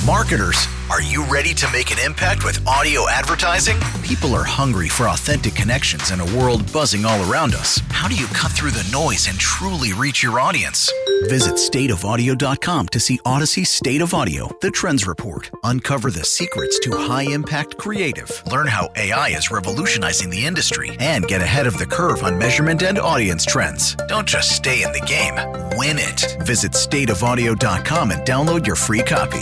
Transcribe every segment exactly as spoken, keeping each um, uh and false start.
Marketers, are you ready to make an impact with audio advertising? People are hungry for authentic connections in a world buzzing all around us. How do you cut through the noise and truly reach your audience? Visit state of audio dot com to see Odyssey State of Audio, the Trends Report. Uncover the secrets to high-impact creative. Learn how A I is revolutionizing the industry and get ahead of the curve on measurement and audience trends. Don't just stay in the game, win it. Visit state of audio dot com and download your free copy.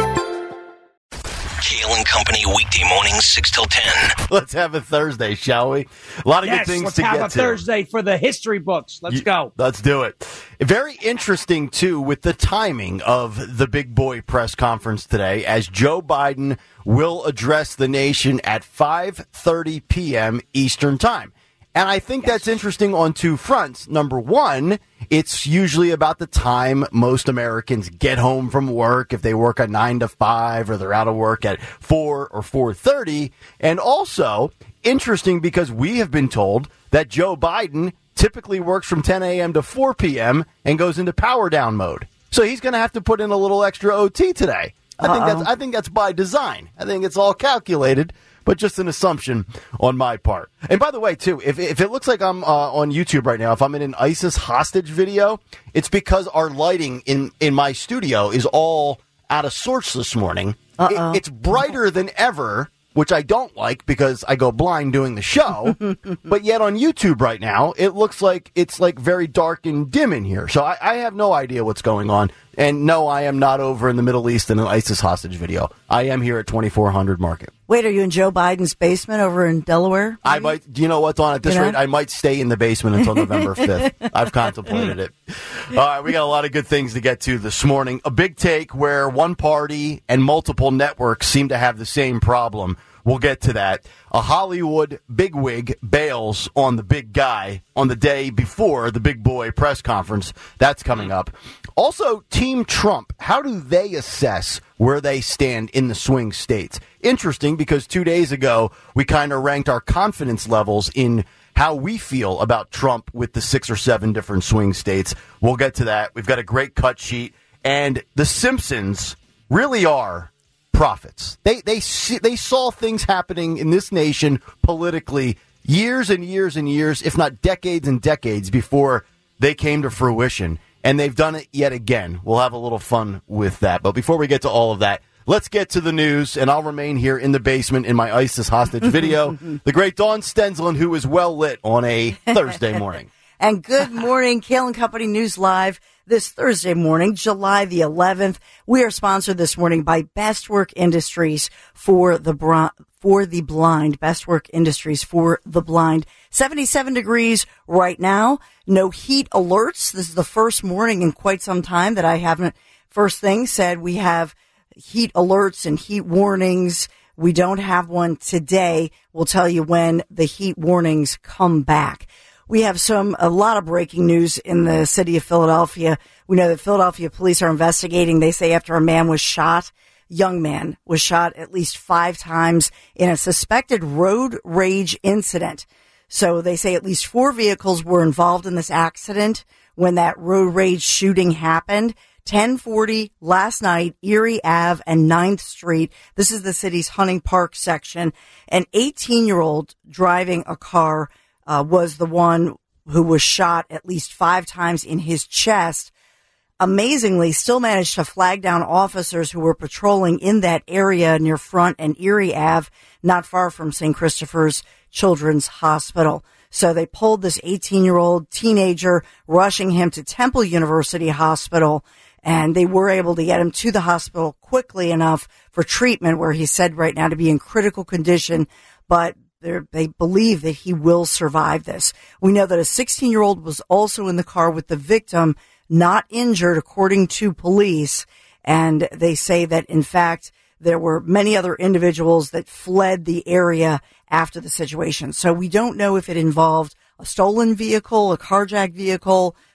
Kale and Company weekday mornings, six till ten. Let's have a Thursday, shall we? A lot of yes, good things let's to have get a to. Thursday for the history books. Let's You- go. Let's do it. Very interesting, too, with the timing of the big boy press conference today, as Joe Biden will address the nation at five thirty p.m. Eastern Time. And I think that's interesting on two fronts. Number one, it's usually about the time most Americans get home from work, if they work a nine to five or they're out of work at four or four thirty. And also interesting because we have been told that Joe Biden typically works from ten a.m. to four p.m. and goes into power down mode. So he's going to have to put in a little extra O T today. I think that's I think that's by design. I think it's all calculated, but just an assumption on my part. And by the way, too, if if it looks like I'm uh, on YouTube right now, if I'm in an ISIS hostage video, it's because our lighting in, in my studio is all out of sorts this morning. It, it's brighter than ever, which I don't like because I go blind doing the show. But yet on YouTube right now, it looks like it's like very dark and dim in here. So I, I have no idea what's going on. And no, I am not over in the Middle East in an ISIS hostage video. I am here at twenty-four hundred Market. Wait, are you in Joe Biden's basement over in Delaware? I might, do you know what's on at this You know? rate? I might stay in the basement until November fifth. I've contemplated it. All right, we got a lot of good things to get to this morning. A big take where one party and multiple networks seem to have the same problem. We'll get to that. A Hollywood bigwig bails on the big guy on the day before the big boy press conference. That's coming up. Also, Team Trump, how do they assess where they stand in the swing states? Interesting, because two days ago, we kind of ranked our confidence levels in how we feel about Trump with the six or seven different swing states. We'll get to that. We've got a great cut sheet. And the Simpsons really are prophets. They they see, they saw things happening in this nation politically years and years and years, if not decades and decades before they came to fruition. And they've done it yet again. We'll have a little fun with that. But before we get to all of that, let's get to the news, and I'll remain here in the basement in my ISIS hostage video. The great Dawn Stensland, who is well lit on a Thursday morning. And good morning, Kale and Company News Live this Thursday morning, July the eleventh. We are sponsored this morning by Bestwork Industries for the bro- for the blind. Bestwork Industries for the blind. seventy-seven degrees right now. No heat alerts. This is the first morning in quite some time that I haven't, first thing said we have heat alerts and heat warnings. We don't have one today. We'll tell you when the heat warnings come back. We have some, a lot of breaking news in the city of Philadelphia. We know that Philadelphia police are investigating. They say after a man was shot, young man was shot at least five times in a suspected road rage incident. So they say at least four vehicles were involved in this accident when that road rage shooting happened. ten forty last night, Erie Avenue and ninth Street. This is the city's Hunting Park section. An eighteen-year-old driving a car Uh, was the one who was shot at least five times in his chest. Amazingly, still managed to flag down officers who were patrolling in that area near Front and Erie Avenue, not far from Saint Christopher's Children's Hospital. So they pulled this eighteen-year-old teenager, rushing him to Temple University Hospital, and they were able to get him to the hospital quickly enough for treatment, where he's said right now to be in critical condition, but They're, they believe that he will survive this. We know that a sixteen-year-old was also in the car with the victim, not injured, according to police. And they say that, in fact, there were many other individuals that fled the area after the situation. So we don't know if it involved a stolen vehicle, a carjacked vehicle.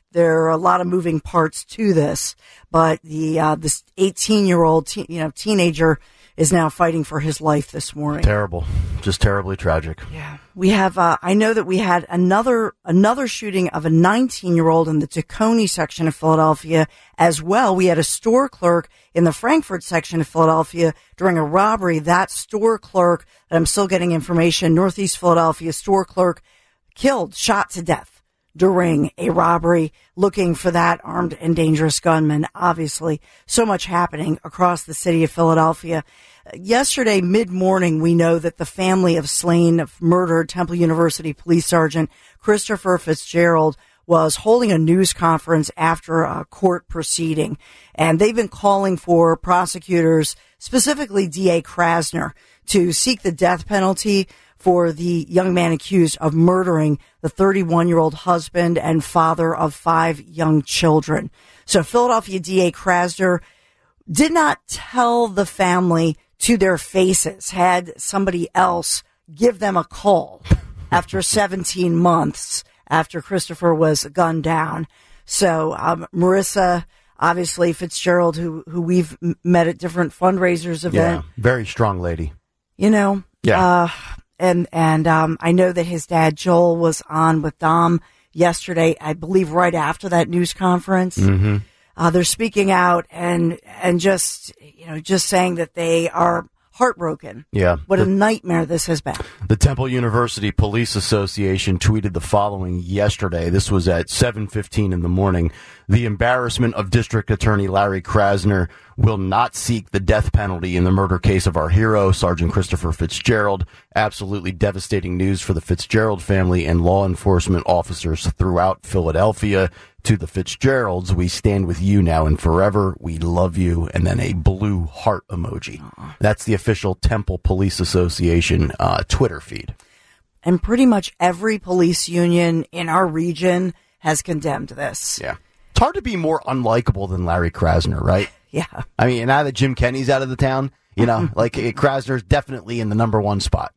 there are a lot of moving parts to this, but the uh, this eighteen-year-old te- you know teenager is now fighting for his life this morning. Terrible, just terribly tragic. Yeah, we have. Uh, I know that we had another another shooting of a nineteen-year-old in the Tacony section of Philadelphia as well. We had a store clerk in the Frankfurt section of Philadelphia during a robbery. That store clerk, that I'm still getting information, Northeast Philadelphia store clerk, killed, shot to death during a robbery, looking for that armed and dangerous gunman. Obviously, so much happening across the city of Philadelphia. Yesterday, mid-morning, we know that the family of slain, of murdered Temple University Police Sergeant Christopher Fitzgerald was holding a news conference after a court proceeding. And they've been calling for prosecutors, specifically D A Krasner, to seek the death penalty for the young man accused of murdering the thirty-one-year-old husband and father of five young children. So Philadelphia D A Krasner did not tell the family to their faces, had somebody else give them a call after seventeen months after Christopher was gunned down. So um, Marissa, obviously Fitzgerald, who who we've met at different fundraisers events. Yeah, very strong lady. You know, yeah. Uh, And, and, um, I know that his dad, Joel, was on with Dom yesterday, I believe right after that news conference. Mm-hmm. Uh, they're speaking out and, and just, you know, just saying that they are heartbroken. Yeah. What the, a nightmare this has been. The Temple University Police Association tweeted the following yesterday. This was at seven fifteen in the morning. The embarrassment of District Attorney Larry Krasner will not seek the death penalty in the murder case of our hero, Sergeant Christopher Fitzgerald. Absolutely devastating news for the Fitzgerald family and law enforcement officers throughout Philadelphia. To the Fitzgeralds, we stand with you now and forever. We love you. And then a blue heart emoji. Aww. That's the official Temple Police Association uh, Twitter feed. And pretty much every police union in our region has condemned this. Yeah. It's hard to be more unlikable than Larry Krasner, right? Yeah. I mean, now that Jim Kenney's out of the town, you know, like Krasner's definitely in the number one spot.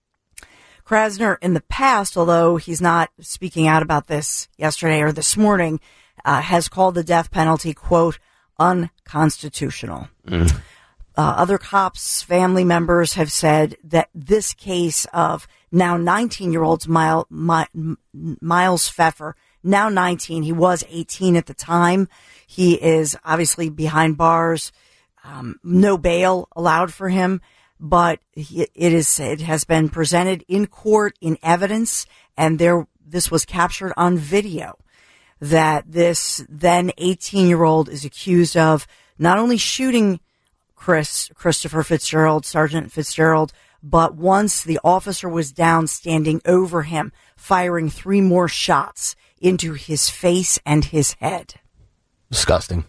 Krasner in the past, although he's not speaking out about this yesterday or this morning, uh, has called the death penalty, quote, unconstitutional. Mm. Uh, other cops, family members have said that this case of now nineteen-year-olds Miles, Miles Pfeffer, now nineteen, he was eighteen at the time. He is obviously behind bars, um, no bail allowed for him. But he, it is, it has been presented in court in evidence, and there, this was captured on video, that this then eighteen-year-old is accused of not only shooting Chris, Christopher Fitzgerald, Sergeant Fitzgerald, but once the officer was down, standing over him, firing three more shots into his face and his head. Disgusting.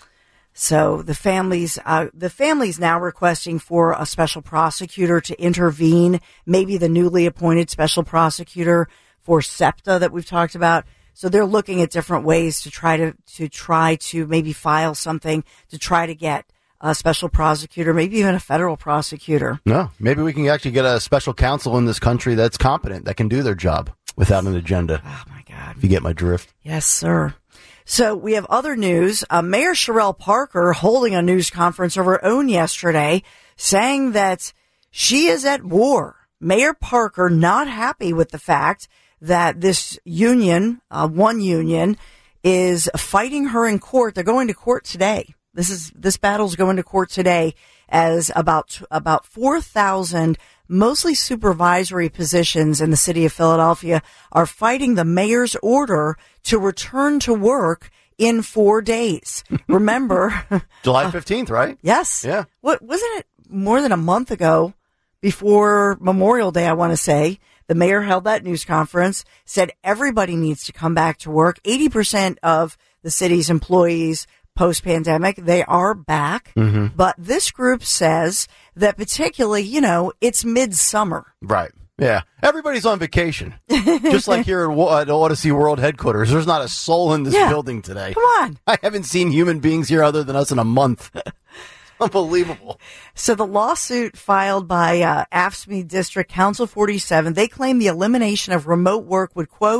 So the families, uh, the families now requesting for a special prosecutor to intervene, maybe the newly appointed special prosecutor for SEPTA that we've talked about. So they're looking at different ways to try to, to try to maybe file something to try to get a special prosecutor, maybe even a federal prosecutor. No, maybe we can actually get a special counsel in this country that's competent, that can do their job without an agenda. Oh my God. If you get my drift. Yes, sir. So we have other news. Uh, Mayor Sherelle Parker holding a news conference of her own yesterday, saying that she is at war. Mayor Parker not happy with the fact that this union, uh, one union, is fighting her in court. They're going to court today. This is this battle's going to court today, as about about four thousand mostly supervisory positions in the city of Philadelphia are fighting the mayor's order to return to work in four days. Remember, July fifteenth, right? Yes. Yeah. What wasn't it more than a month ago, before Memorial Day, I want to say, the mayor held that news conference, said everybody needs to come back to work. eighty percent of the city's employees post-pandemic, they are back. Mm-hmm. But this group says that particularly, you know, it's midsummer. Right. Yeah. Everybody's on vacation. Just like here at Odyssey World headquarters. There's not a soul in this yeah. building today. Come on. I haven't seen human beings here other than us in a month. Unbelievable. So the lawsuit filed by uh, A F S C M E District Council forty-seven, they claim the elimination of remote work would, quote,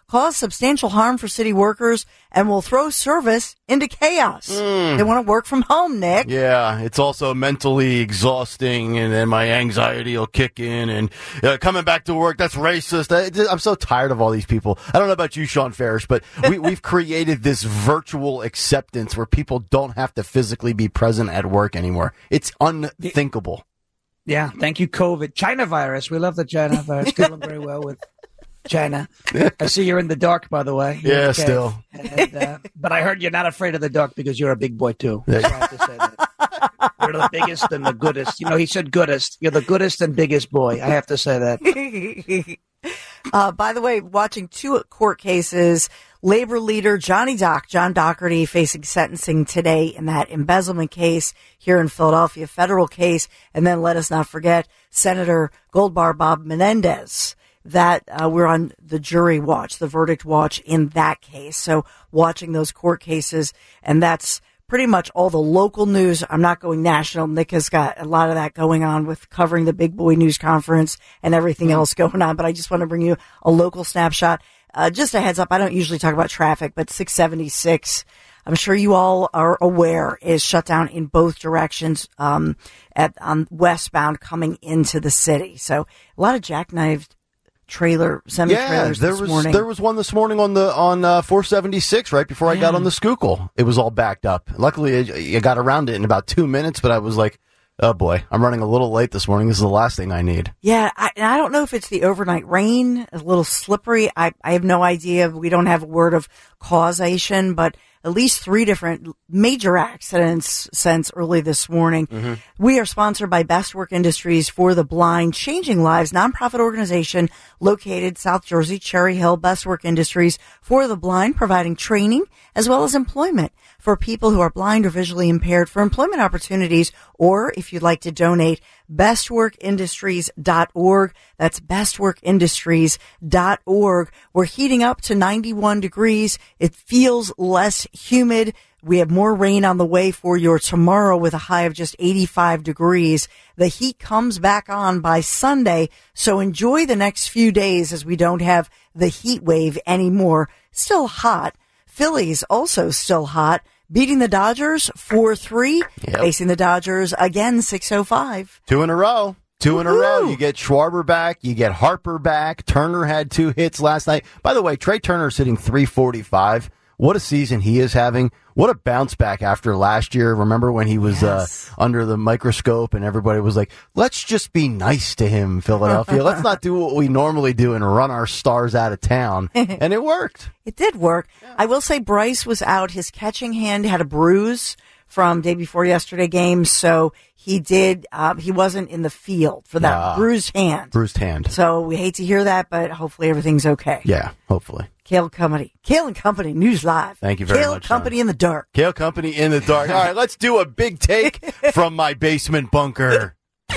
cause substantial harm for city workers and will throw service into chaos. Mm. They want to work from home, Nick. Yeah, it's also mentally exhausting, and then my anxiety will kick in, and uh, coming back to work, that's racist. I, I'm so tired of all these people. I don't know about you, Sean Farish, but we, we've created this virtual acceptance where people don't have to physically be present at work anymore. It's unthinkable. Yeah, thank you, COVID. China virus. We love the China virus. Going very well with China. I see you're in the dark, by the way. You're yeah, okay. still. And, uh, but I heard you're not afraid of the dark because you're a big boy, too. So I have to say that. You're the biggest and the goodest. You know, he said goodest. You're the goodest and biggest boy. I have to say that. uh, by the way, watching two court cases, labor leader Johnny Doc, John Doherty, facing sentencing today in that embezzlement case here in Philadelphia, federal case. And then let us not forget Senator Goldbar Bob Menendez. That uh, we're on the jury watch, the verdict watch in that case. So watching those court cases, and that's pretty much all the local news. I'm not going national. Nick has got a lot of that going on with covering the Big Boy News Conference and everything else going on. But I just want to bring you a local snapshot. Uh, just a heads up, I don't usually talk about traffic, but six seventy-six, I'm sure you all are aware, is shut down in both directions um, at on westbound coming into the city. So a lot of jackknifed trailer semi trailers yeah, there this was morning. there was one this morning on the on uh, four seventy-six right before I yeah. got on the Schuylkill. It was all backed up. Luckily, I, I got around it in about two minutes, but I was like, oh boy, I'm running a little late this morning. This is the last thing I need. Yeah, I, and I don't know if it's the overnight rain, a little slippery. I, I have no idea. We don't have a word of causation, but at least three different major accidents since early this morning. Mm-hmm. We are sponsored by Best Work Industries for the Blind, Changing Lives, nonprofit organization located South Jersey, Cherry Hill. Best Work Industries for the Blind, providing training as well as employment for people who are blind or visually impaired for employment opportunities, or if you'd like to donate, best work industries dot org. That's best work industries dot org. We're heating up to ninety-one degrees. It feels less humid. We have more rain on the way for your tomorrow with a high of just eighty-five degrees. The heat comes back on by Sunday, so enjoy the next few days as we don't have the heat wave anymore. Still hot. Phillies also still hot, beating the Dodgers four three, yep. Facing the Dodgers again six oh five. Two in a row. Two Woo-hoo. in a row. You get Schwarber back. You get Harper back. Turner had two hits last night. By the way, Trey Turner's hitting three forty-five. What a season he is having. What a bounce back after last year. Remember when he was yes. uh, under the microscope and everybody was like, let's just be nice to him, Philadelphia. Let's not do what we normally do and run our stars out of town. And it worked. It did work. Yeah. I will say Bryce was out. His catching hand had a bruise from day before yesterday game, so he did. Um, he wasn't in the field for that uh, bruised hand. Bruised hand. So we hate to hear that, but hopefully everything's okay. Yeah, hopefully. Kale Company. Kale and Company News Live. Thank you very Kale much. Kale Company son. in the dark. Kale Company in the dark. All right, let's do a big take from my basement bunker.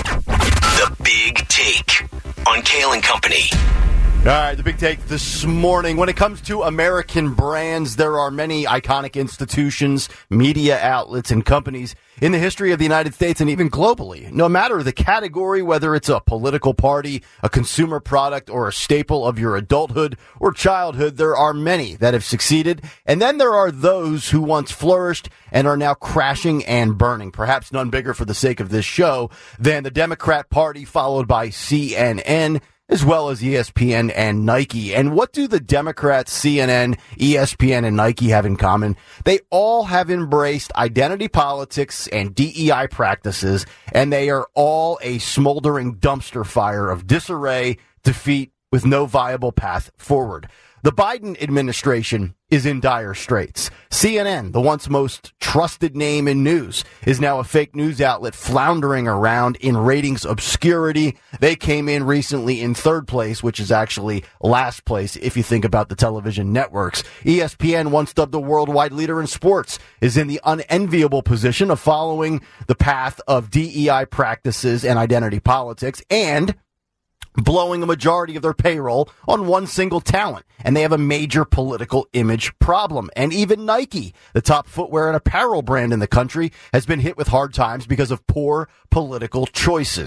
The Big Take on Kale and Company. All right, the big take this morning. When it comes to American brands, there are many iconic institutions, media outlets, and companies in the history of the United States and even globally. No matter the category, whether it's a political party, a consumer product, or a staple of your adulthood or childhood, there are many that have succeeded. And then there are those who once flourished and are now crashing and burning. Perhaps none bigger for the sake of this show than the Democrat Party, followed by C N N, as well as E S P N and Nike. And what do the Democrats, C N N, E S P N, and Nike have in common? They all have embraced identity politics and D E I practices, and they are all a smoldering dumpster fire of disarray, defeat, with no viable path forward. The Biden administration is in dire straits. C N N, the once most trusted name in news, is now a fake news outlet floundering around in ratings obscurity. They came in recently in third place, which is actually last place if you think about the television networks. E S P N, once dubbed the worldwide leader in sports, is in the unenviable position of following the path of D E I practices and identity politics and blowing a majority of their payroll on one single talent. And they have a major political image problem. And even Nike, the top footwear and apparel brand in the country, has been hit with hard times because of poor political choices.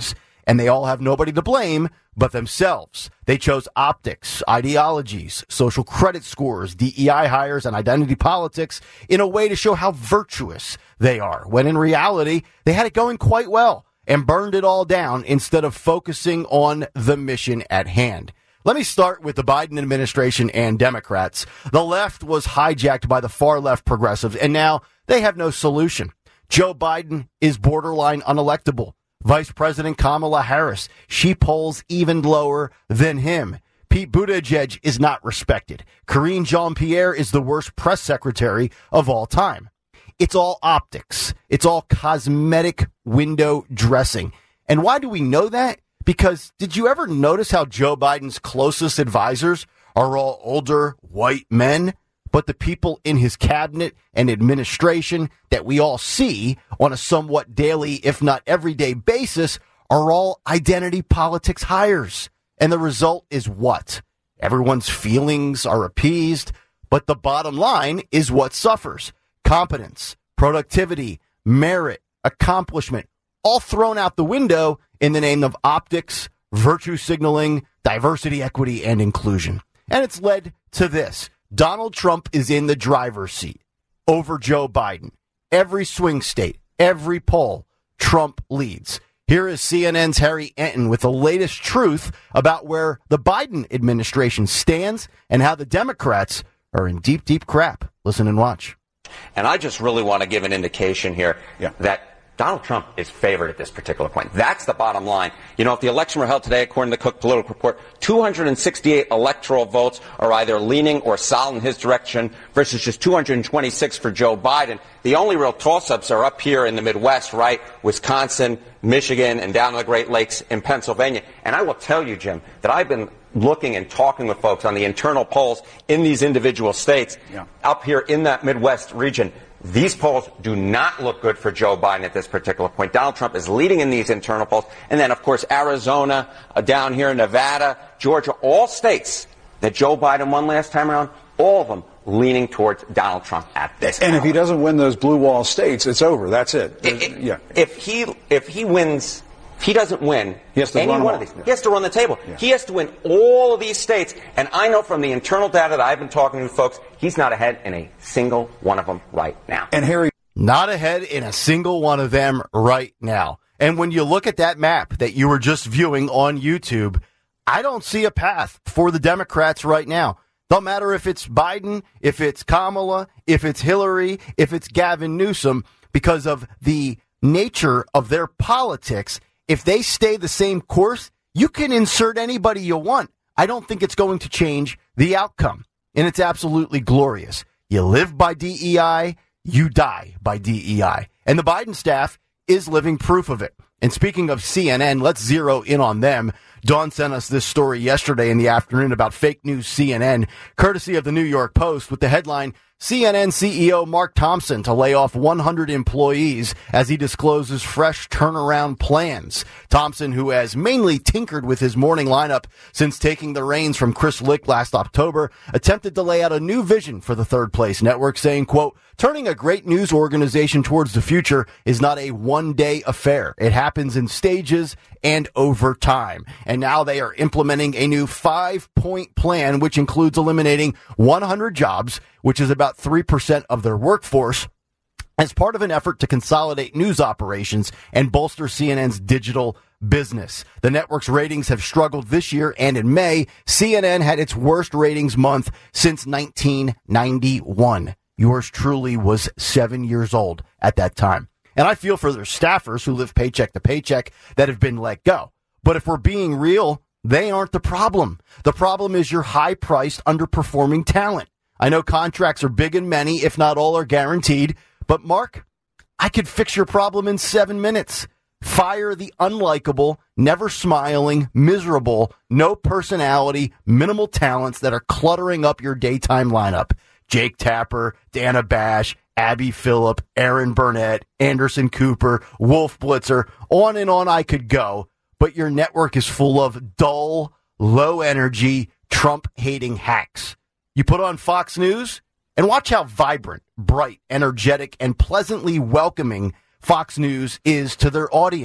and they all have nobody to blame but themselves. They chose optics, ideologies, social credit scores, D E I hires, and identity politics in a way to show how virtuous they are, when in reality, they had it going quite well and burned it all down instead of focusing on the mission at hand. Let me start with the Biden administration and Democrats. The left was hijacked by the far left progressives, and now they have no solution. Joe Biden is borderline unelectable. Vice President Kamala Harris, she polls even lower than him. Pete Buttigieg is not respected. Karine Jean-Pierre is the worst press secretary of all time. It's all optics. It's all cosmetic window dressing. And why do we know that? Because did you ever notice how Joe Biden's closest advisors are all older white men? But the people in his cabinet and administration that we all see on a somewhat daily, if not everyday basis, are all identity politics hires. And the result is what? Everyone's feelings are appeased, but the bottom line is what suffers. Competence, productivity, merit, accomplishment, all thrown out the window in the name of optics, virtue signaling, diversity, equity, and inclusion. And it's led to this. Donald Trump is in the driver's seat over Joe Biden. Every swing state, every poll, Trump leads. Here is C N N's Harry Enton with the latest truth about where the Biden administration stands and how the Democrats are in deep, deep crap. Listen and watch. And I just really want to give an indication here yeah. that Donald Trump is favored at this particular point. That's the bottom line. You know, if the election were held today, according to the Cook Political Report, two hundred sixty-eight electoral votes are either leaning or solid in his direction versus just two hundred twenty-six for Joe Biden. The only real toss-ups are up here in the Midwest, right? Wisconsin, Michigan, and down in the Great Lakes in Pennsylvania. And I will tell you, Jim, that I've been looking and talking with folks on the internal polls in these individual states yeah. up here in that Midwest region. These polls do not look good for Joe Biden at this particular point. Donald Trump is leading in these internal polls. And then, of course, Arizona, uh, down here, Nevada, Georgia, all states that Joe Biden won last time around, all of them leaning towards Donald Trump at this And hour. If he doesn't win those blue wall states, it's over. That's it. it, it yeah. If he if he wins, if he doesn't win he has to any run one of these, yeah. he has to run the table. Yeah. He has to win all of these states. And I know from the internal data that I've been talking to folks, he's not ahead in a single one of them right now. And Harry. Not ahead in a single one of them right now. And when you look at that map that you were just viewing on YouTube, I don't see a path for the Democrats right now. Don't matter if it's Biden, if it's Kamala, if it's Hillary, if it's Gavin Newsom, because of the nature of their politics. If they stay the same course, you can insert anybody you want. I don't think it's going to change the outcome. And it's absolutely glorious. You live by D E I. You die by D E I. And the Biden staff is living proof of it. And speaking of C N N, let's zero in on them. Dawn sent us this story yesterday in the afternoon about fake news C N N, courtesy of the New York Post, with the headline, C N N C E O Mark Thompson to lay off one hundred employees as he discloses fresh turnaround plans. Thompson, who has mainly tinkered with his morning lineup since taking the reins from Chris Lick last October, attempted to lay out a new vision for the Third Place Network, saying, quote, turning a great news organization towards the future is not a one-day affair. It happens in stages and over time. And now they are implementing a new five-point plan, which includes eliminating one hundred jobs, which is about three percent of their workforce, as part of an effort to consolidate news operations and bolster C N N's digital business. The network's ratings have struggled this year, and in May, C N N had its worst ratings month since nineteen ninety-one. Yours truly was seven years old at that time. And I feel for their staffers who live paycheck to paycheck that have been let go. But if we're being real, they aren't the problem. The problem is your high-priced, underperforming talent. I know contracts are big and many, if not all are guaranteed. But, Mark, I could fix your problem in seven minutes. Fire the unlikable, never smiling, miserable, no personality, minimal talents that are cluttering up your daytime lineup. Jake Tapper, Dana Bash, Abby Phillip, Aaron Burnett, Anderson Cooper, Wolf Blitzer, on and on I could go. But your network is full of dull, low-energy, Trump-hating hacks. You put on Fox News and watch how vibrant, bright, energetic, and pleasantly welcoming Fox News is to their audience.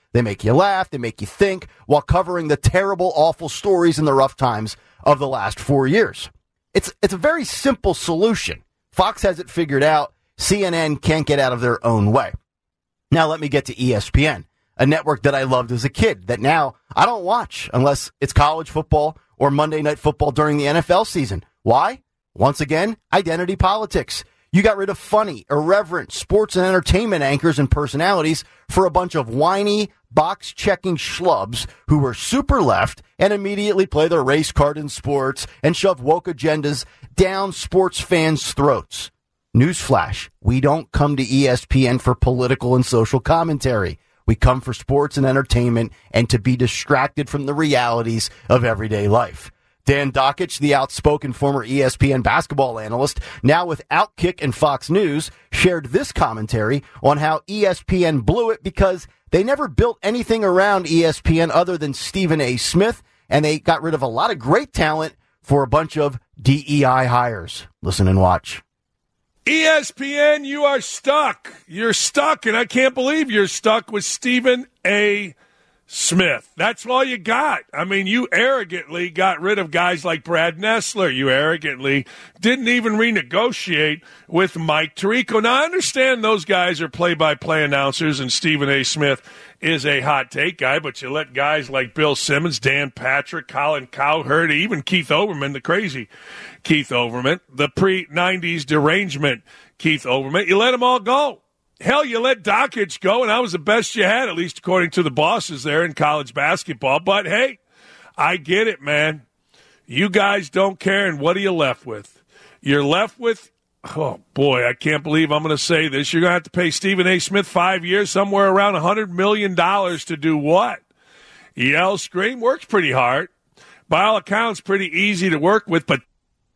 They make you laugh. They make you think while covering the terrible, awful stories and the rough times of the last four years. It's, it's a very simple solution. Fox has it figured out. C N N can't get out of their own way. Now let me get to E S P N, a network that I loved as a kid that now I don't watch unless it's college football or Monday Night Football during the N F L season. Why? Once again, identity politics. You got rid of funny, irreverent sports and entertainment anchors and personalities for a bunch of whiny, box-checking schlubs who were super left and immediately play their race card in sports and shove woke agendas down sports fans' throats. Newsflash, we don't come to E S P N for political and social commentary. We come for sports and entertainment and to be distracted from the realities of everyday life. Dan Dakich, the outspoken former E S P N basketball analyst, now with Outkick and Fox News, shared this commentary on how E S P N blew it because they never built anything around E S P N other than Stephen A. Smith, and they got rid of a lot of great talent for a bunch of D E I hires. Listen and watch. E S P N, you are stuck. You're stuck, and I can't believe you're stuck with Stephen A. Smith. That's all you got. I mean, you arrogantly got rid of guys like Brad Nessler. You arrogantly didn't even renegotiate with Mike Tirico. Now, I understand those guys are play-by-play announcers, and Stephen A. Smith is a hot take guy, but you let guys like Bill Simmons, Dan Patrick, Colin Cowherd, even Keith Olbermann, the crazy Keith Olbermann, the pre-nineties derangement Keith Olbermann, you let them all go. Hell, you let Dakich go, and that was the best you had, at least according to the bosses there in college basketball. But, hey, I get it, man. You guys don't care, and what are you left with? You're left with, oh, boy, I can't believe I'm going to say this. You're going to have to pay Stephen A. Smith five years, somewhere around one hundred million dollars to do what? Yell, scream, works pretty hard. By all accounts, pretty easy to work with, but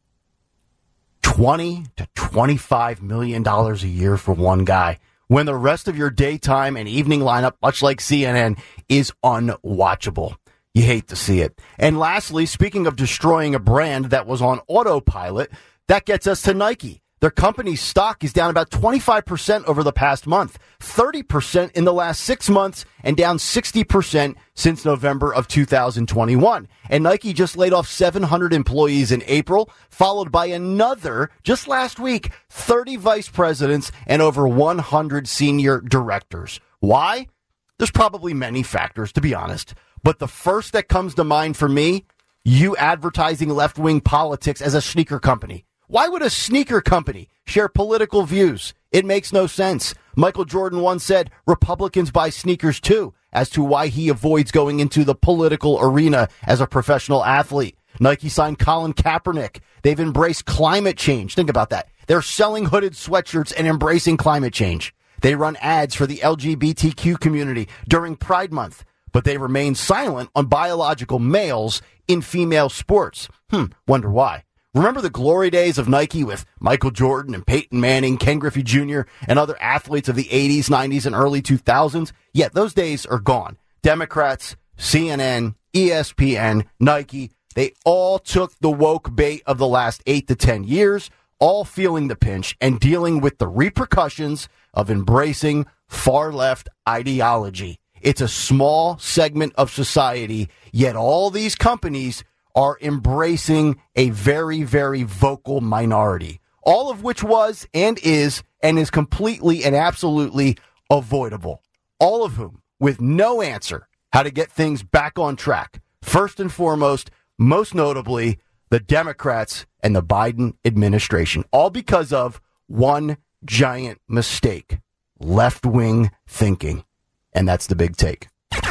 twenty to twenty-five million dollars a year for one guy, when the rest of your daytime and evening lineup, much like C N N, is unwatchable. You hate to see it. And lastly, speaking of destroying a brand that was on autopilot, that gets us to Nike. Their company's stock is down about twenty-five percent over the past month, thirty percent in the last six months, and down sixty percent since November of two thousand twenty-one. And Nike just laid off seven hundred employees in April, followed by another, just last week, thirty vice presidents and over one hundred senior directors. Why? There's probably many factors, to be honest. But the first that comes to mind for me, you advertising left-wing politics as a sneaker company. Why would a sneaker company share political views? It makes no sense. Michael Jordan once said Republicans buy sneakers too, as to why he avoids going into the political arena as a professional athlete. Nike signed Colin Kaepernick. They've embraced climate change. Think about that. They're selling hooded sweatshirts and embracing climate change. They run ads for the L G B T Q community during Pride Month, but they remain silent on biological males in female sports. Hmm, wonder why. Remember the glory days of Nike with Michael Jordan and Peyton Manning, Ken Griffey Junior, and other athletes of the eighties, nineties, and early two thousands? Yet those days are gone. Democrats, C N N, E S P N, Nike, they all took the woke bait of the last eight to ten years, all feeling the pinch and dealing with the repercussions of embracing far-left ideology. It's a small segment of society, yet all these companies are embracing a very, very vocal minority, all of which was and is and is completely and absolutely avoidable, all of whom with no answer how to get things back on track. First and foremost, most notably, the Democrats and the Biden administration, all because of one giant mistake, left-wing thinking. And that's the big take.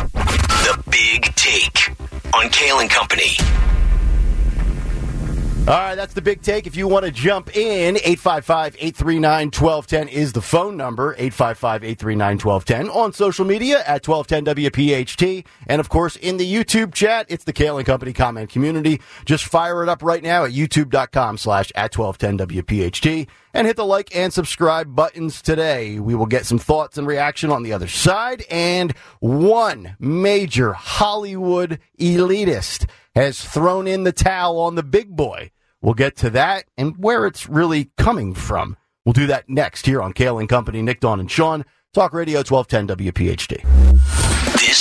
The Big Take on Kale and Company. All right, that's the big take. If you want to jump in, eight five five, eight three nine, one two one zero is the phone number, eight five five, eight three nine, one two one zero. On social media at twelve ten W P H T. And, of course, in the YouTube chat, it's the Kale and Company comment community. Just fire it up right now at youtube.com slash at 1210WPHT. And hit the like and subscribe buttons today. We will get some thoughts and reaction on the other side. And one major Hollywood elitist has thrown in the towel on the big boy. We'll get to that and where it's really coming from. We'll do that next here on Kale and Company. Nick, Dawn, and Sean. Talk Radio twelve ten W P H T. This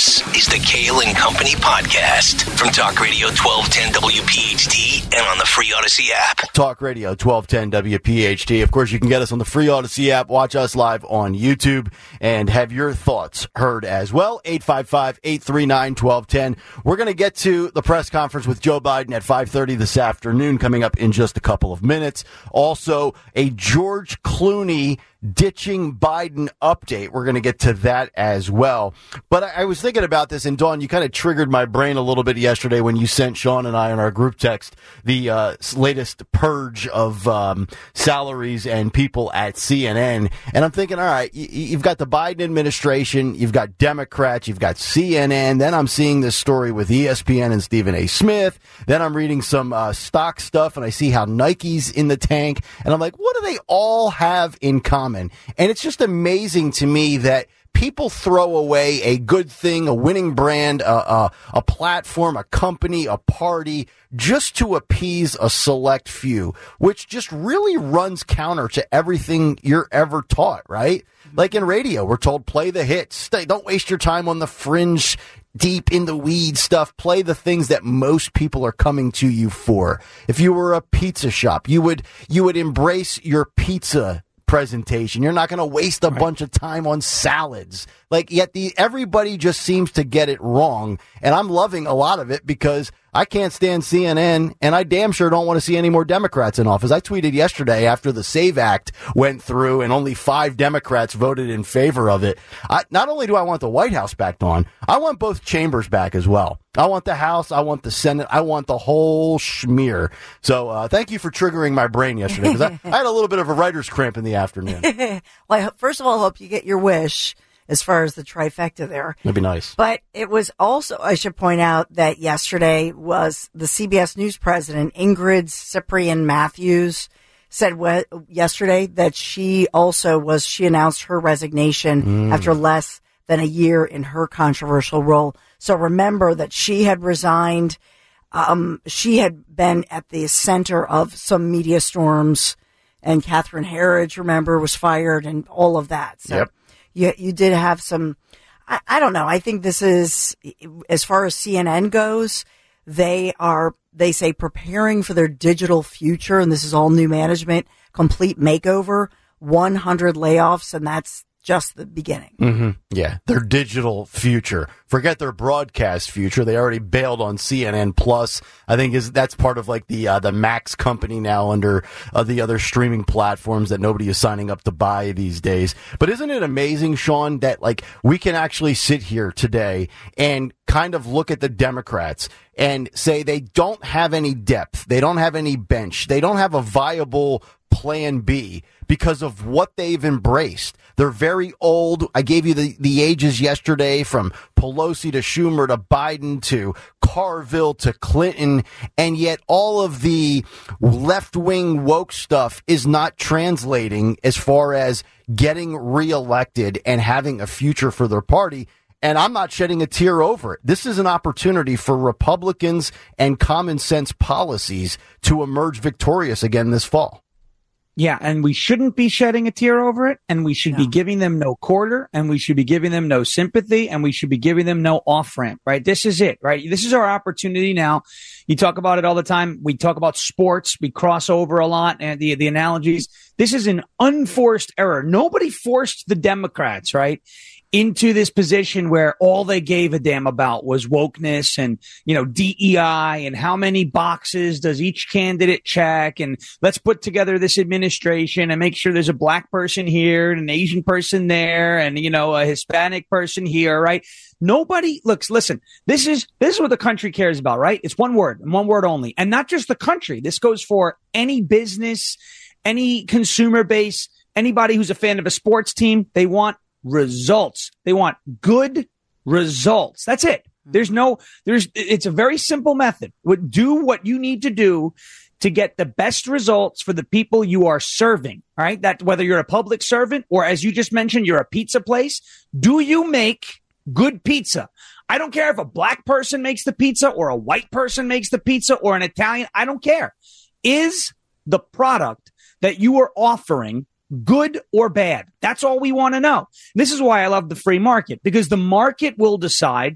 Kale and Company podcast from Talk Radio twelve ten W P H T and on the free Odyssey app. Talk Radio twelve ten W P H T. Of course, you can get us on the free Odyssey app, watch us live on YouTube, and have your thoughts heard as well. eight five five, eight three nine, one two one zero. We're going to get to the press conference with Joe Biden at five thirty this afternoon, coming up in just a couple of minutes. Also, a George Clooney ditching Biden update. We're going to get to that as well. But I, I was thinking about this, and Dawn, you kind of triggered my brain a little bit yesterday when you sent Sean and I on our group text the uh, latest purge of um, salaries and people at C N N. And I'm thinking, all right, y- you've got the Biden administration, you've got Democrats, you've got C N N. Then I'm seeing this story with E S P N and Stephen A. Smith. Then I'm reading some uh, stock stuff, and I see how Nike's in the tank. And I'm like, what do they all have in common? And it's just amazing to me that people throw away a good thing, a winning brand, a, a, a platform, a company, a party, just to appease a select few, which just really runs counter to everything you're ever taught, right? Like in radio, we're told play the hits. Stay, don't waste your time on the fringe, deep in the weeds stuff. Play the things that most people are coming to you for. If you were a pizza shop, you would you would embrace your pizza presentation. You're not going to waste a right. bunch of time on salads. Like, yet the everybody just seems to get it wrong. And I'm loving a lot of it because I can't stand C N N, and I damn sure don't want to see any more Democrats in office. I tweeted yesterday after the SAVE Act went through and only five Democrats voted in favor of it. I, not only do I want the White House back on, I want both chambers back as well. I want the House, I want the Senate, I want the whole schmear. So uh, thank you for triggering my brain yesterday, because I, I had a little bit of a writer's cramp in the afternoon. Well, I, first of all, I hope you get your wish as far as the trifecta there. That'd be nice. But it was also, I should point out that yesterday was the C B S News president, Ingrid Cyprian Matthews, said what, yesterday that she also was, she announced her resignation mm. after less than a year in her controversial role. So remember that she had resigned. Um, she had been at the center of some media storms, and Catherine Herridge, remember, was fired and all of that. So yep. you, you did have some, I, I don't know. I think this is, as far as C N N goes, they are, they say, preparing for their digital future. And this is all new management, complete makeover, one hundred layoffs. And that's just the beginning. Mm-hmm. Yeah, their digital future. Forget their broadcast future. They already bailed on C N N Plus. I think is that's part of like the uh, the Max company now under uh, the other streaming platforms that nobody is signing up to buy these days. But isn't it amazing, Sean, that like we can actually sit here today and kind of look at the Democrats and say they don't have any depth, they don't have any bench, they don't have a viable plan B because of what they've embraced. They're very old. I gave you the, the ages yesterday, from Pelosi to Schumer to Biden to Carville to Clinton, and yet all of the left-wing woke stuff is not translating as far as getting reelected and having a future for their party. And I'm not shedding a tear over it. This is an opportunity for Republicans and common sense policies to emerge victorious again this fall. Yeah, and we shouldn't be shedding a tear over it, and we should no. be giving them no quarter, and we should be giving them no sympathy, and we should be giving them no off-ramp, right? This is it, right? This is our opportunity now. You talk about it all the time. We talk about sports. We cross over a lot, and the, the analogies. This is an unforced error. Nobody forced the Democrats, right, into this position where all they gave a damn about was wokeness and, you know, D E I and how many boxes does each candidate check, and let's put together this administration and make sure there's a black person here and an Asian person there and, you know, a Hispanic person here, right? Nobody looks, listen, this is, this is what the country cares about, right? It's one word and one word only. And not just the country. This goes for any business, any consumer base, anybody who's a fan of a sports team. They want results. They want good results. That's it. There's no, there's, it's a very simple method. Do what you need to do to get the best results for the people you are serving. All right. That whether you're a public servant or, as you just mentioned, you're a pizza place. Do you make good pizza? I don't care if a black person makes the pizza or a white person makes the pizza or an Italian. I don't care. Is the product that you are offering good or bad? That's all we want to know. This is why I love the free market, because the market will decide yep.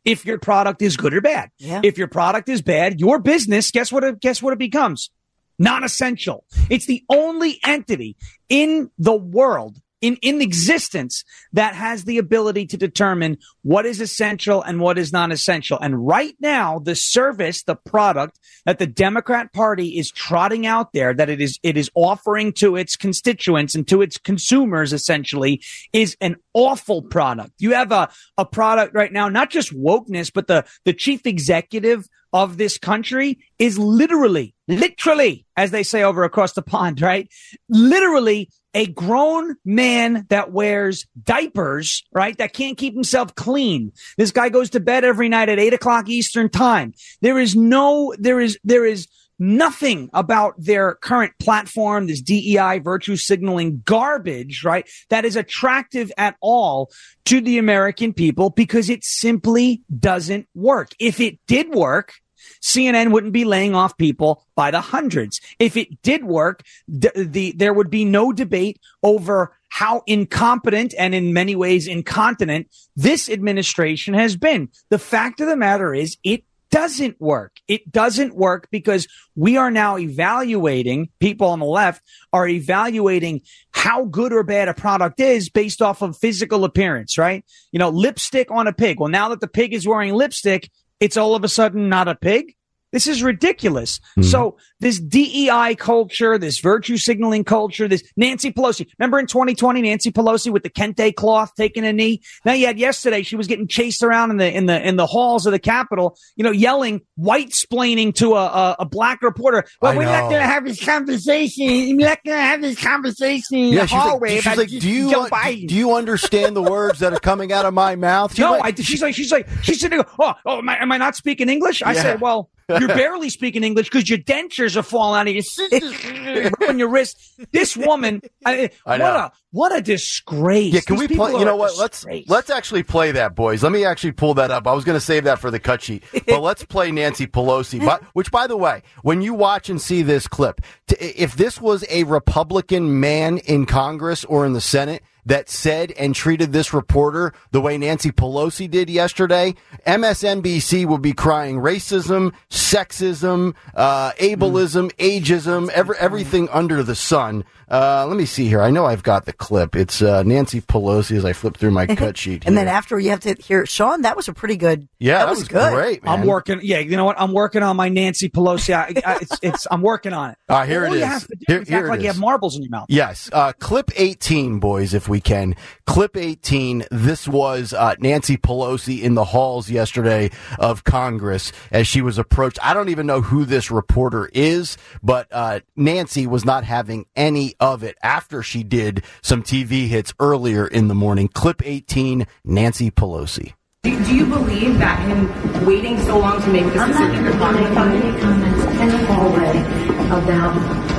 if your product is good or bad. Yeah. If your product is bad, your business, guess what it, guess what it becomes? Non-essential. It's the only entity in the world, in, in existence, that has the ability to determine what is essential and what is non-essential. And right now, the service, the product that the Democrat Party is trotting out there, that it is, it is offering to its constituents and to its consumers, essentially, is an awful product. You have a, a product right now, not just wokeness, but the, the chief executive of this country is literally, literally, as they say over across the pond, right? Literally a grown man that wears diapers, right? That can't keep himself clean. This guy goes to bed every night at eight o'clock Eastern time. There is no, there is, there is nothing about their current platform, this D E I virtue signaling garbage, right? That is attractive at all to the American people because it simply doesn't work. If it did work, C N N wouldn't be laying off people by the hundreds. If it did work, the, the there would be no debate over how incompetent and in many ways incontinent this administration has been. The fact of the matter is it doesn't work. It doesn't work because we are now evaluating, people on the left are evaluating how good or bad a product is based off of physical appearance, right? You know, lipstick on a pig. Well, now that the pig is wearing lipstick, it's all of a sudden not a pig. This is ridiculous. Mm-hmm. So this D E I culture, this virtue signaling culture, this Nancy Pelosi. Remember in twenty twenty, Nancy Pelosi with the kente cloth taking a knee? Now you had yesterday, she was getting chased around in the in the in the halls of the Capitol, you know, yelling, white splaining to a, a, a black reporter. Well, I we're know. not going to have this conversation. We're not going to have this conversation in yeah, the hallway. Like, she's like, do you uh, do you understand the words that are coming out of my mouth? She's no, like, I, she's like she's like she's sitting there. Oh, oh, am I, am I not speaking English? I yeah. said, well. You're barely speaking English because your dentures are falling out of your rubbing your wrist. This woman, I, I what a what a disgrace. Yeah, can These we play? You know what? Disgrace. Let's let's actually play that, boys. Let me actually pull that up. I was going to save that for the cut sheet, but let's play Nancy Pelosi. But, which, by the way, when you watch and see this clip, to, if this was a Republican man in Congress or in the Senate that said and treated this reporter the way Nancy Pelosi did yesterday, M S N B C would be crying racism, sexism, uh, ableism, mm. ageism, every, everything under the sun. Uh, let me see here. I know I've got the clip. It's uh, Nancy Pelosi as I flip through my cut sheet here. And then after you have to hear Sean, that was a pretty good. Yeah, that, that was, was good. great, man. I'm working. Yeah, you know what? I'm working on my Nancy Pelosi. I, I, it's, it's. I'm working on it. All right, here All it you is. Have to do here, is here act it like is. you have marbles in your mouth. Yes. Uh, clip eighteen, boys, if we can. Clip eighteen. This was uh, Nancy Pelosi in the halls yesterday of Congress as she was approached. I don't even know who this reporter is, but uh, Nancy was not having any of it after she did some T V hits earlier in the morning. Clip eighteen, Nancy Pelosi. Do, do you believe that him waiting so long to make this I'm decision? I'm not going to make any comments in the hallway about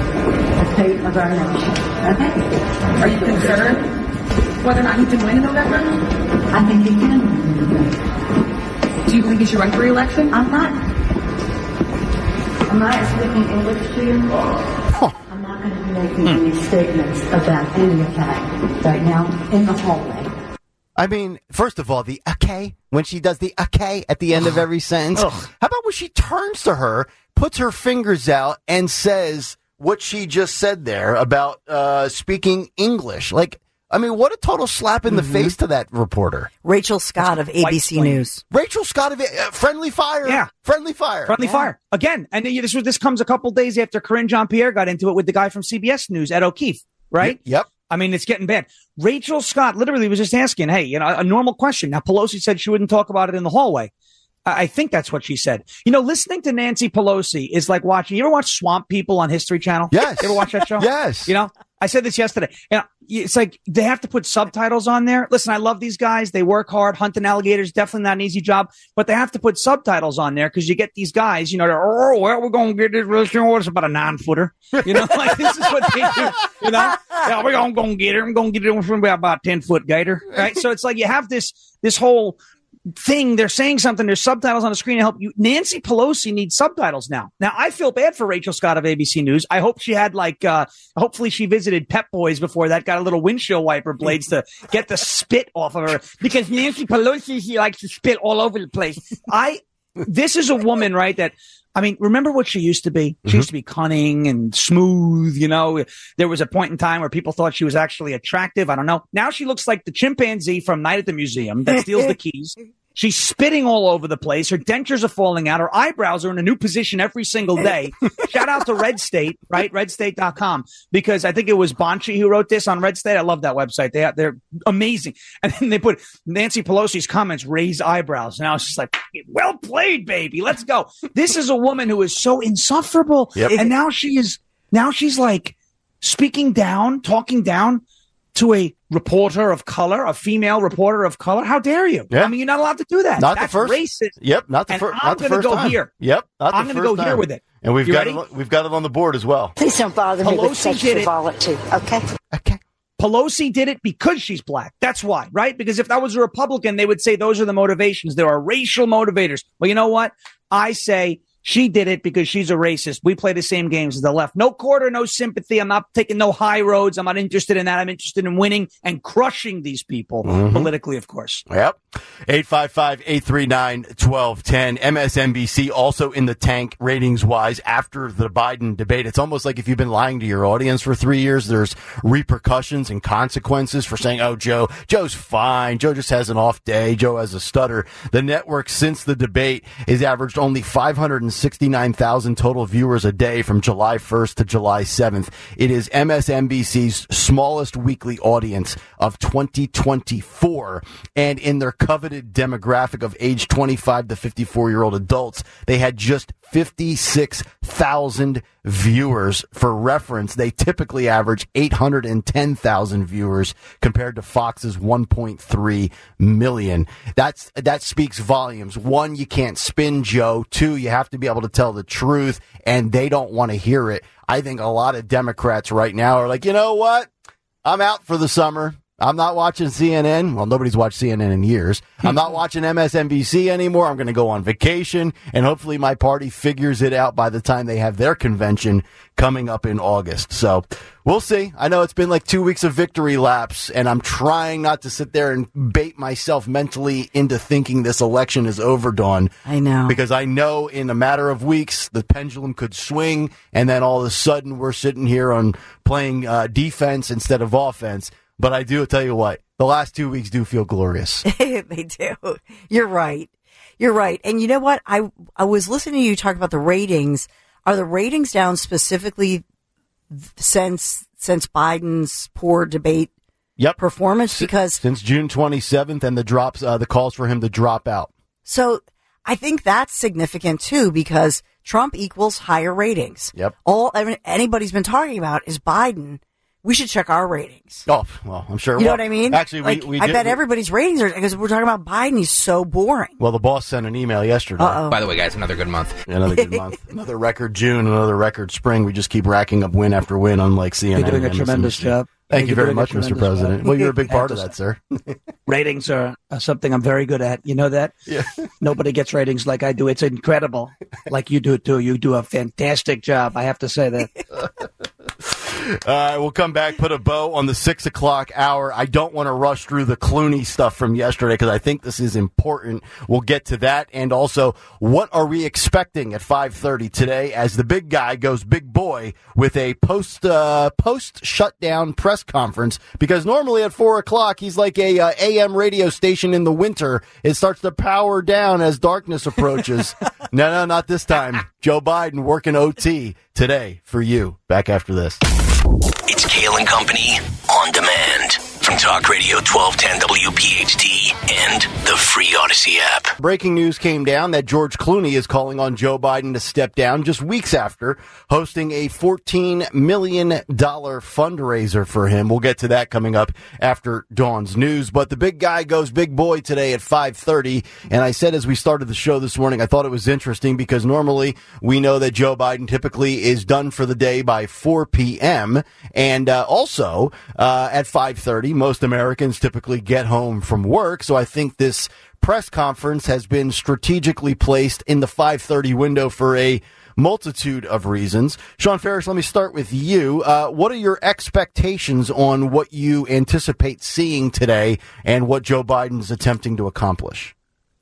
the fate of our nation. Okay? Are you concerned whether or not he can win in November? I think he can win in November. Do you think he should run for re-election? I'm not. Am I speaking English to you? Huh. I'm not going to be making any statements about any attack right now in the hallway. I mean, first of all, the okay, when she does the okay at the end of every sentence. Ugh. How about when she turns to her, puts her fingers out, and says what she just said there about uh, speaking English? Like, I mean, what a total slap in the mm-hmm. face to that reporter. Rachel Scott of A B C News. Rachel Scott of uh, Friendly Fire. Yeah. Friendly Fire. Friendly yeah. Fire. Again, and this was this comes a couple days after Corinne Jean-Pierre got into it with the guy from C B S News, Ed O'Keefe, right? Y- yep. I mean, it's getting bad. Rachel Scott literally was just asking, hey, you know, a normal question. Now, Pelosi said she wouldn't talk about it in the hallway. I, I think that's what she said. You know, listening to Nancy Pelosi is like watching, you ever watch Swamp People on History Channel? Yes. You ever watch that show? Yes. You know, I said this yesterday. You know, it's like they have to put subtitles on there. Listen, I love these guys. They work hard. Hunting alligators, definitely not an easy job, but they have to put subtitles on there because you get these guys, you know, they're, oh, well, we're going to get this restaurant. It's about a nine footer. You know, like this is what they do. You know, yeah, we're going to get her. I'm going to get it from about ten foot gator. Right. So it's like you have this, this whole thing, they're saying something, there's subtitles on the screen to help you. Nancy Pelosi needs subtitles now. Now, I feel bad for Rachel Scott of A B C News. I hope she had like, uh, hopefully she visited Pep Boys before that, got a little windshield wiper blades to get the spit off of her, because Nancy Pelosi, she likes to spit all over the place. I, this is a woman, right, that, I mean, remember what she used to be? She mm-hmm. used to be cunning and smooth, you know. There was a point in time where people thought she was actually attractive. I don't know. Now she looks like the chimpanzee from Night at the Museum that steals the keys. She's spitting all over the place. Her dentures are falling out. Her eyebrows are in a new position every single day. Shout out to Red State, right? red state dot com, because I think it was Bonchi who wrote this on Red State. I love that website. They, they're amazing. And then they put Nancy Pelosi's comments, raise eyebrows. And I was just like, well played, baby. Let's go. This is a woman who is so insufferable. Yep. And now she is, now she's like speaking down, talking down to a reporter of color, a female reporter of color. How dare you? Yeah. I mean, you're not allowed to do that. Not That's the first. Racist. Yep. Not the, and fir- I'm not the gonna first go time. here. Yep. Not the I'm going to first go here time. with it. And we've You got ready? it, we've got it on the board as well. Please don't bother me with Pelosi sexual did it. frivolity, okay? Okay. Pelosi did it because she's black. That's why, right? Because if that was a Republican, they would say those are the motivations. There are racial motivators. Well, you know what? I say she did it because she's a racist. We play the same games as the left. No quarter, no sympathy. I'm not taking no high roads. I'm not interested in that. I'm interested in winning and crushing these people mm-hmm. politically, of course. Yep. eight five five, eight three nine, one two one zero. M S N B C also in the tank ratings-wise after the Biden debate. It's almost like if you've been lying to your audience for three years, there's repercussions and consequences for saying, oh, Joe, Joe's fine. Joe just has an off day. Joe has a stutter. The network, since the debate, has averaged only five hundred sixty-nine thousand total viewers a day from July first to July seventh. It is M S N B C's smallest weekly audience of twenty twenty-four. And in their coveted demographic of age twenty-five to fifty-four-year-old adults, they had just fifty-six thousand viewers. For reference, they typically average eight hundred ten thousand viewers compared to Fox's one point three million. That's, that speaks volumes. One, you can't spin, Joe. Two, you have to be able to tell the truth, and they don't want to hear it. I think a lot of Democrats right now are like, you know what? I'm out for the summer. I'm not watching C N N. Well, nobody's watched C N N in years. I'm not watching M S N B C anymore. I'm going to go on vacation, and hopefully my party figures it out by the time they have their convention coming up in August. So we'll see. I know it's been like two weeks of victory laps, and I'm trying not to sit there and bait myself mentally into thinking this election is over, Dawn. I know. Because I know in a matter of weeks, the pendulum could swing, and then all of a sudden we're sitting here on playing uh, defense instead of offense. But I do tell you what, the last two weeks do feel glorious. They do. You're right. You're right. And you know what? I I was listening to you talk about the ratings. Are the ratings down specifically since since Biden's poor debate yep. performance? Because since June twenty-seventh and the drops, uh, the calls for him to drop out. So I think that's significant too, because Trump equals higher ratings. Yep. All anybody's been talking about is Biden. We should check our ratings. Oh, well, I'm sure. You know well, what I mean? Actually, like, we, we I did, bet we, everybody's ratings are, because we're talking about Biden. He's so boring. Well, the boss sent an email yesterday. Uh-oh. By the way, guys, another good month. Another good month. Another record June, another record spring. We just keep racking up win after win, unlike C N N. You're doing a and tremendous M S N B C. job. Thank you very much, Mister President. Job. Well, you're a big part of that, sir. Ratings are, are something I'm very good at. You know that? Yeah. Nobody gets ratings like I do. It's incredible. Like you do, too. You do a fantastic job. I have to say that. All right, we'll come back, put a bow on the six o'clock hour. I don't want to rush through the Clooney stuff from yesterday because I think this is important. We'll get to that. And also, what are we expecting at five thirty today as the big guy goes big boy with a post, uh, post shutdown press conference? Because normally at four o'clock, he's like a uh, A M radio station in the winter. It starts to power down as darkness approaches. No, no, not this time. Joe Biden working O T today for you. Back after this. It's Kale and Company on demand from Talk Radio twelve ten W P H T and the free Odyssey app. Breaking news came down that George Clooney is calling on Joe Biden to step down just weeks after hosting a fourteen million dollars fundraiser for him. We'll get to that coming up after Dawn's news. But the big guy goes big boy today at five thirty. And I said as we started the show this morning, I thought it was interesting because normally we know that Joe Biden typically is done for the day by four p.m. And uh, also uh, at five thirty, Most Americans typically get home from work, so I think this press conference has been strategically placed in the five thirty window for a multitude of reasons. Sean Ferris, let me start with you. Uh, what are your expectations on what you anticipate seeing today and what Joe Biden is attempting to accomplish?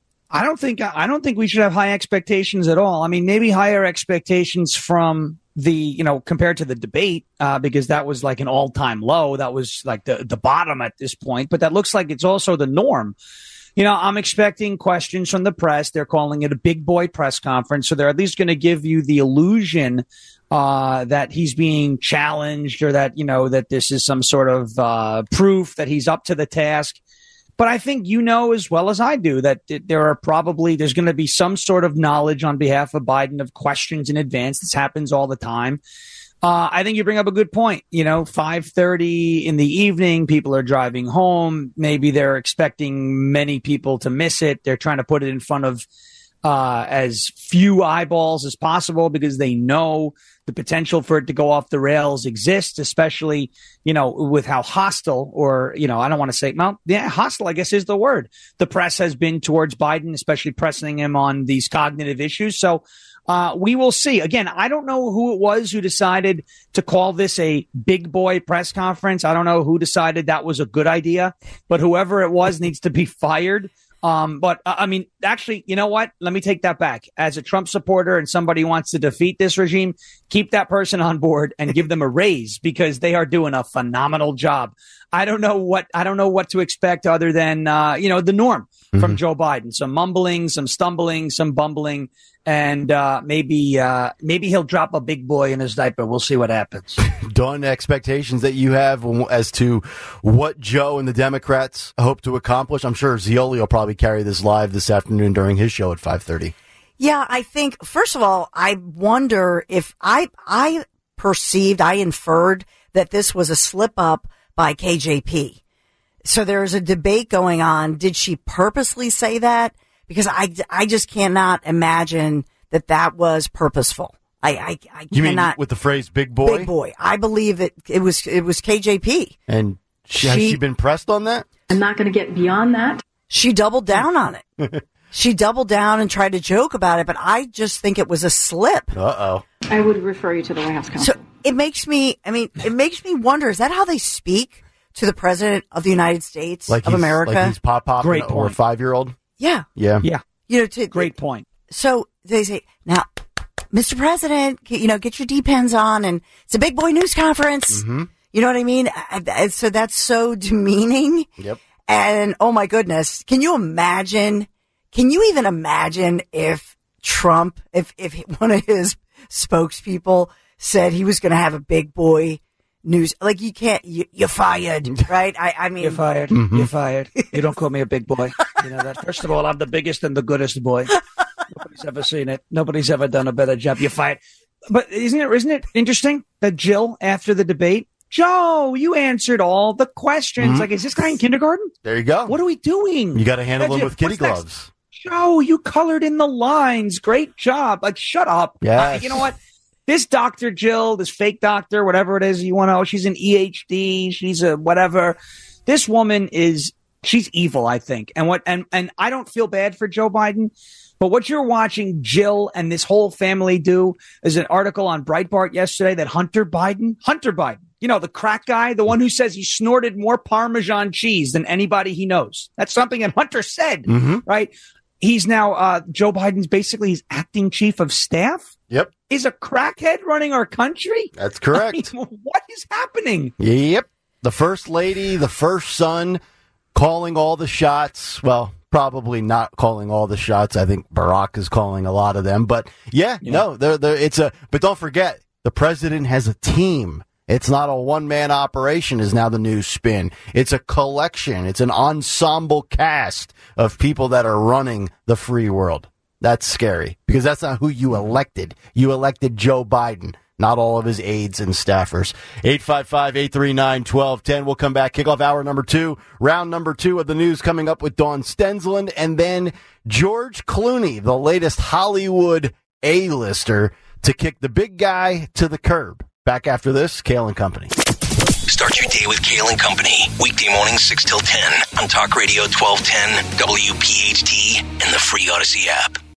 I don't think I don't think we should have high expectations at all. I mean, maybe higher expectations from the, you know, compared to the debate, uh, because that was like an all-time low. That was like the, the bottom at this point. But that looks like it's also the norm. You know, I'm expecting questions from the press. They're calling it a big boy press conference. So they're at least going to give you the illusion uh, that he's being challenged or that, you know, that this is some sort of uh, proof that he's up to the task. But I think you know as well as I do that there are probably there's going to be some sort of knowledge on behalf of Biden of questions in advance. This happens all the time. Uh, I think you bring up a good point. You know, five thirty in the evening, people are driving home. Maybe they're expecting many people to miss it. They're trying to put it in front of uh, as few eyeballs as possible because they know the potential for it to go off the rails exists, especially, you know, with how hostile or, you know, I don't want to say, well, yeah, hostile, I guess is the word. The press has been towards Biden, especially pressing him on these cognitive issues. So uh, we will see. Again, I don't know who it was who decided to call this a big boy press conference. I don't know who decided that was a good idea, but whoever it was needs to be fired. Um, but uh, I mean, actually, you know what? Let me take that back. As a Trump supporter and somebody who wants to defeat this regime, keep that person on board and give them a raise because they are doing a phenomenal job. I don't know what I don't know what to expect other than, uh, you know, the norm mm-hmm. from Joe Biden. Some mumbling, some stumbling, some bumbling, and uh, maybe uh, maybe he'll drop a big boy in his diaper. We'll see what happens. Dawn, expectations that you have as to what Joe and the Democrats hope to accomplish? I'm sure Zioli will probably carry this live this afternoon during his show at five thirty. Yeah, I think, first of all, I wonder if I I perceived, I inferred that this was a slip up by K J P. So there's a debate going on. Did she purposely say that? Because I, I just cannot imagine that that was purposeful. I, I, I you cannot. mean with the phrase "big boy"? Big boy. I believe it. It was it was K J P. And she, has she been pressed on that? I'm not going to get beyond that. She doubled down on it. She doubled down and tried to joke about it, but I just think it was a slip. Uh oh. I would refer you to the White House counsel. So it makes me. I mean, it makes me wonder: is that how they speak to the president of the United States like of America? Like he's pop pop or a five year old. Yeah. Yeah. Yeah. You know, to, great point. So they say, now, Mister President, you know, get your D-pens on, and it's a big boy news conference. Mm-hmm. You know what I mean? So that's so demeaning. Yep. And oh my goodness, can you imagine? Can you even imagine if Trump, if if one of his spokespeople said he was going to have a big boy news, like you can't, you, you're fired, right? I, I mean, you're fired. Mm-hmm. You're fired. You don't call me a big boy. You know that. First of all, I'm the biggest and the goodest boy. Nobody's ever seen it. Nobody's ever done a better job. You're fired. But isn't it, isn't it interesting that Jill, after the debate, Joe, you answered all the questions. Mm-hmm. Like, is this guy in kindergarten? There you go. What are we doing? You got to handle That's him it. with kitty What's gloves. Next? Joe, you colored in the lines. Great job. Like, shut up. Yes. Uh, you know what? This Doctor Jill, this fake doctor, whatever it is you want to know, she's an E H D, she's a whatever. This woman is, she's evil, I think. And what, and, and I don't feel bad for Joe Biden, but what you're watching Jill and this whole family do is an article on Breitbart yesterday that Hunter Biden, Hunter Biden, you know, the crack guy, the one who says he snorted more Parmesan cheese than anybody he knows. That's something that Hunter said, mm-hmm. right? He's now, uh, Joe Biden's basically his acting chief of staff. Yep. Is a crackhead running our country? That's correct. I mean, what is happening? Yep. The first lady, the first son, calling all the shots. Well, probably not calling all the shots. I think Barack is calling a lot of them. But yeah, yeah. no, they're, they're, it's a, but don't forget, the president has a team. It's not a one-man operation is now the new spin. It's a collection. It's an ensemble cast of people that are running the free world. That's scary because that's not who you elected. You elected Joe Biden, not all of his aides and staffers. eight five five, eight three nine, one two one zero. We'll come back. Kickoff hour number two, round number two of the news coming up with Dawn Stensland. And then George Clooney, the latest Hollywood A-lister, to kick the big guy to the curb. Back after this, Kale and Company. Start your day with Kale and Company. Weekday mornings six till ten on Talk Radio twelve ten, W P H T, and the free Odyssey app.